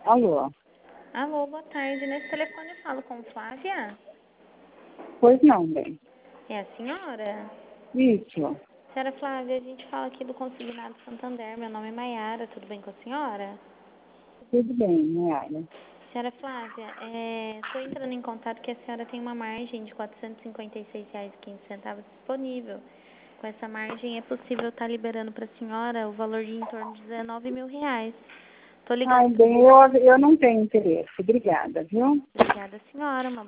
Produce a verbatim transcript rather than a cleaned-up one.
Alô? Alô, boa tarde. Nesse telefone eu falo com Flávia? Pois não, bem. É a senhora? Isso. Senhora Flávia, a gente fala aqui do Consignado Santander. Meu nome é Maiara, tudo bem com a senhora? Tudo bem, Mayara. Senhora Flávia, estou entrando em contato que a senhora tem uma margem de quatrocentos e cinquenta e seis reais e quinze centavos disponível. Com essa margem é possível estar liberando para a senhora o valor de em torno de dezenove mil reais. Tô ligando. Ai, bem, eu, eu não tenho interesse. Obrigada, viu? Obrigada, senhora. Uma